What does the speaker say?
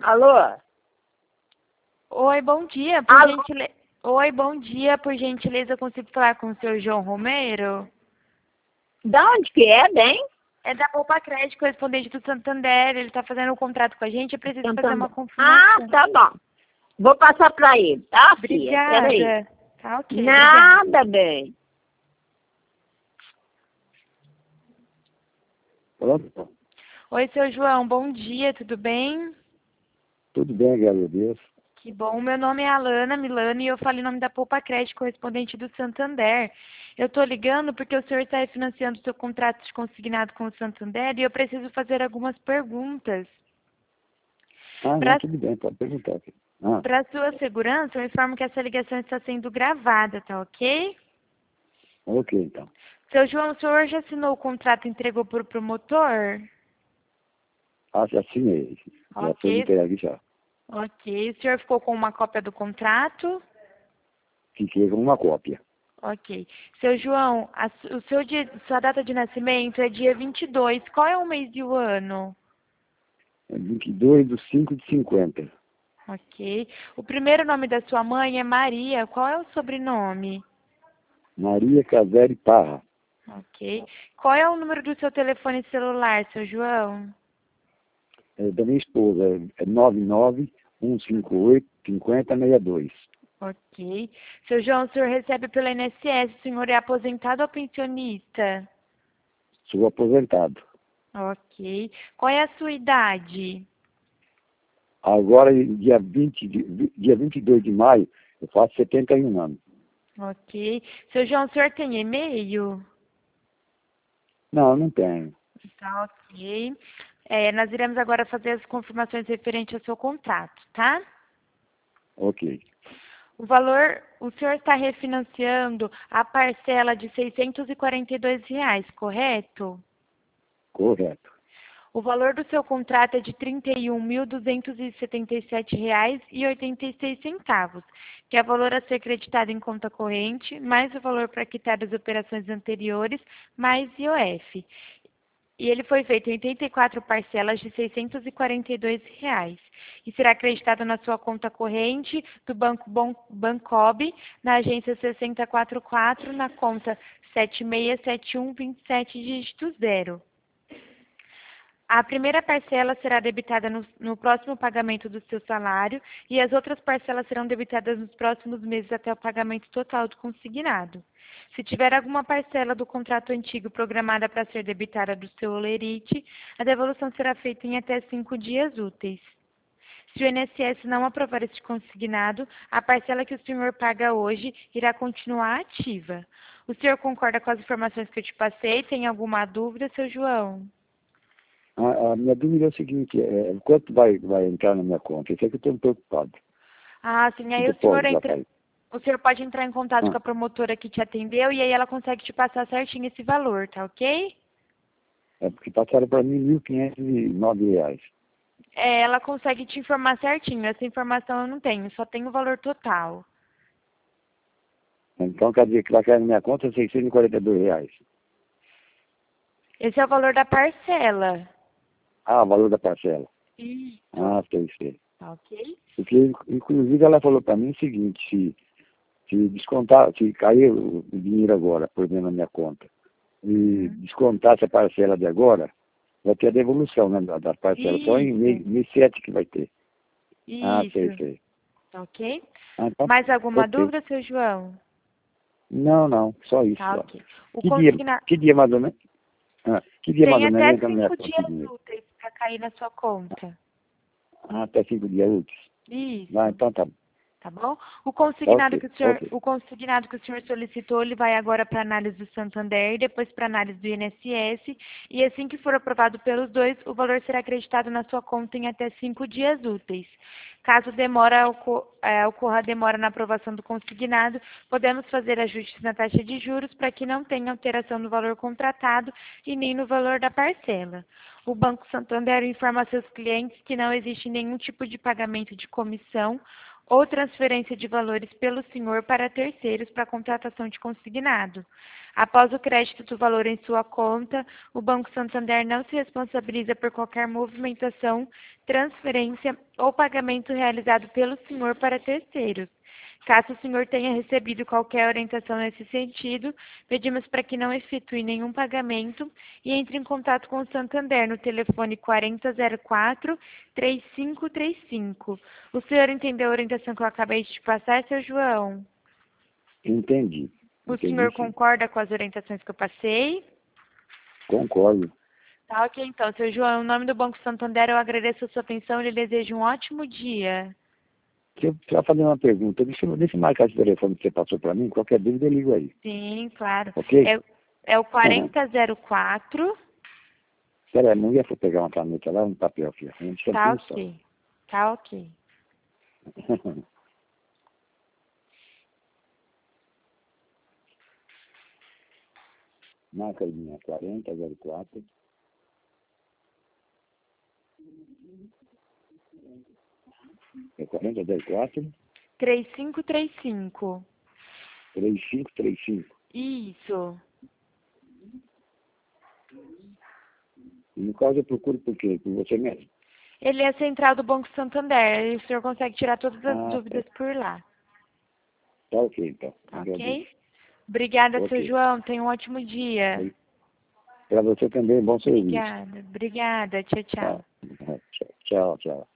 Alô? Oi, bom dia. Alô? Oi, bom dia. Por gentileza, eu consigo falar com o senhor João Romero? Da onde que é, bem? É da Poupa Crédito, correspondente do Santander. Ele está fazendo um contrato com a gente. Eu preciso fazer uma Santander. Ah, confirmação. tá bom. Vou passar para ele, tá, filha? Peraí. Obrigada. Tá ok, obrigada. Nada, bem. Pronto? Oi, seu João, bom dia, tudo bem? Tudo bem, graças a Deus. Que bom. Meu nome é Alana Milano e eu falo em nome da Poupa Crédito, correspondente do Santander. Eu estou ligando porque o senhor está refinanciando o seu contrato de consignado com o Santander e eu preciso fazer algumas perguntas. Ah, não, Para tudo bem, pode perguntar. Para sua segurança, eu informo que essa ligação está sendo gravada, tá ok? Ok, então. Seu João, o senhor já assinou o contrato e entregou para o promotor? Ah, já assinei. Já foi Ok, entregue já. ok. O senhor ficou com uma cópia do contrato? Fiquei com uma cópia. Ok. Seu João, sua data de nascimento é dia 22. Qual é o mês e o ano? É 22/5/50. Ok. O primeiro nome da sua mãe é Maria. Qual é o sobrenome? Maria Caseri Parra. Ok. Qual é o número do seu telefone celular, seu João? É da minha esposa. É 99158-5062. Ok. Seu João, o senhor recebe pelo INSS, o senhor é aposentado ou pensionista? Sou aposentado. Ok. Qual é a sua idade? Agora, dia 22 de maio, eu faço 71 anos. Ok. Seu João, o senhor tem e-mail? Não, não tenho. Tá ok. Nós iremos agora fazer as confirmações referentes ao seu contrato, tá? Ok, O senhor está refinanciando a parcela de R$ 642, correto? correto. O valor do seu contrato é de R$ 31.277,86, que é o valor a ser creditado em conta corrente, mais o valor para quitar das operações anteriores, mais IOF. E ele foi feito em 84 parcelas de R$ 642 e será acreditado na sua conta corrente do Banco Bancob, na agência 6044, na conta 767127, dígito 0. A primeira parcela será debitada no próximo pagamento do seu salário e as outras parcelas serão debitadas nos próximos meses até o pagamento total do consignado. Se tiver alguma parcela do contrato antigo programada para ser debitada do seu holerite, a devolução será feita em até 5 dias úteis. Se o INSS não aprovar este consignado, a parcela que o senhor paga hoje irá continuar ativa. O senhor concorda com as informações que eu te passei? Tem alguma dúvida, seu João? A minha dúvida é o seguinte, quanto vai entrar na minha conta? Isso é que eu estou preocupado. Ah, sim, O aí depósito já caiu. o senhor pode entrar em contato Ah, com a promotora que te atendeu e aí ela consegue te passar certinho esse valor, tá ok? é porque passaram para mim R$ 1.509. Ela consegue te informar certinho. Essa informação eu não tenho, só tenho o valor total. Então quer dizer que vai cair na minha conta R$ 642. Esse é o valor da parcela. Ah, o valor da parcela. Isso. Ah, sei. Tá ok? Porque, inclusive, ela falou para mim o seguinte, se descontar, se cair o dinheiro agora, por exemplo, na minha conta, e descontar essa parcela de agora, vai ter a devolução, né, da parcela. Só em mês 7 que vai ter. Ah, Isso. sei. Tá ok? Ah, então, Mais alguma ok. dúvida, seu João? Não, só isso. Tá Só. ok. O Que dia, consignado que dia mais ou menos? Que dia mais tem ou menos até entra na minha 5 conta esse dias dinheiro? úteis para cair na sua conta. Ah, até 5 dias úteis. Isso. Ah, então tá. Tá bom? Tá ok. O consignado que o senhor solicitou, ele vai agora para análise do Santander e depois para análise do INSS. E assim que for aprovado pelos dois, o valor será acreditado na sua conta em até 5 dias úteis. Caso ocorra demora na aprovação do consignado, podemos fazer ajustes na taxa de juros para que não tenha alteração no valor contratado e nem no valor da parcela. O Banco Santander informa a seus clientes que não existe nenhum tipo de pagamento de comissão ou transferência de valores pelo senhor para terceiros para contratação de consignado. Após o crédito do valor em sua conta, o Banco Santander não se responsabiliza por qualquer movimentação, transferência ou pagamento realizado pelo senhor para terceiros. Caso o senhor tenha recebido qualquer orientação nesse sentido, pedimos para que não efetue nenhum pagamento e entre em contato com o Santander no telefone 4004-3535. O senhor entendeu a orientação que eu acabei de te passar, seu João? Entendi. O Entendi, senhor sim. concorda com as orientações que eu passei? Concordo. Tá, ok, então, seu João, em nome do Banco Santander, eu agradeço a sua atenção e lhe desejo um ótimo dia. Se eu precisar fazer uma pergunta, deixa eu marcar esse telefone que você passou para mim, qualquer dúvida eu ligo aí. Sim, claro. Ok? É o 4004. Espera aí, a mulher foi pegar uma caneta lá, um papel aqui. Um Tá só. ok. Tá ok. Marca aí, minha 4004. É 4004 3535. 3535. Isso. E no caso eu procuro por quê? Por você mesmo? Ele é a central do Banco Santander e o senhor consegue tirar todas as dúvidas por lá. Tá ok, então. Tá Agradeço. ok? Obrigada, seu Ok. João. Tenha um ótimo dia. Para você também, bom serviço. Obrigada. Obrigada. Tchau, tchau. Tchau, tchau.